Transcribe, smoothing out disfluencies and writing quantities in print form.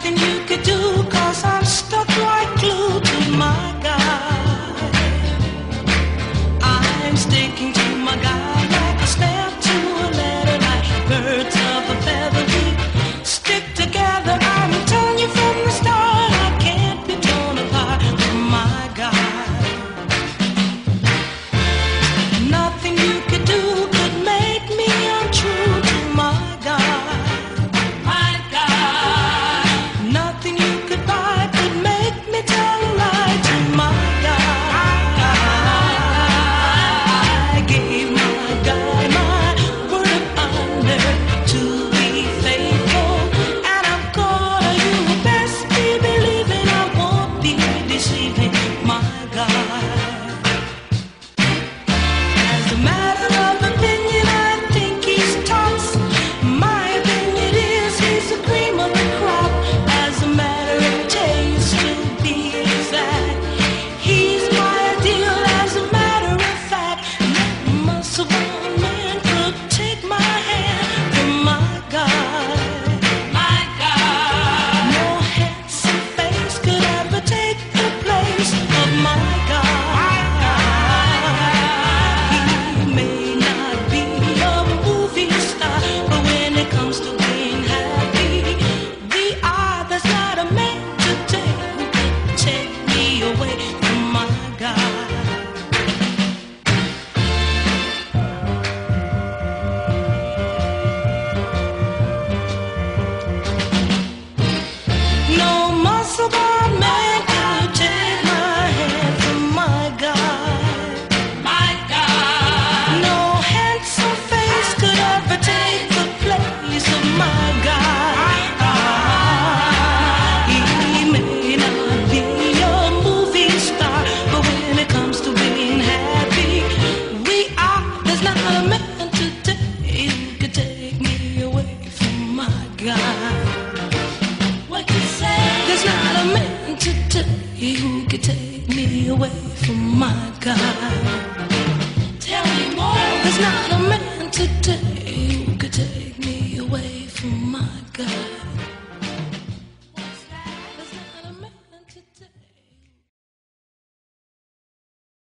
nothing you could do, 'cause I'm stuck like glue to my guy. I'm sticking to my guy like a snap to a letter, like birds of a feather. We stick together. I'm telling you from the start, I can't be torn apart from my guy. Nothing you could do could make me untrue to my guy. My guy. Nothing you could buy could make me tell a lie to my guy. I gave my guy my word of honor to be faithful, and I'm gonna, you best be believing I won't be deceiving my guy. As a matter of opinion, I think he's tops. My opinion is he's the cream of the crop. As a matter of taste, to be exact, he's my ideal. As a matter of fact, not much of one man could take my hand from my guy. My guy. No handsome face could ever take the place of my guy. He may not be a movie star, but when it comes to being happy, we are. There's not a man today who can take me away from my guy. No muscle-bound man could take my hand from my guy. My guy. No handsome face could ever take the place of my guy. He may not be a movie star, but when it comes to being happy, we are. There's not a man today who could take me away from my guy. What you say? There's not a man today who could take me away from my guy. Tell me more. There's not a man today who could take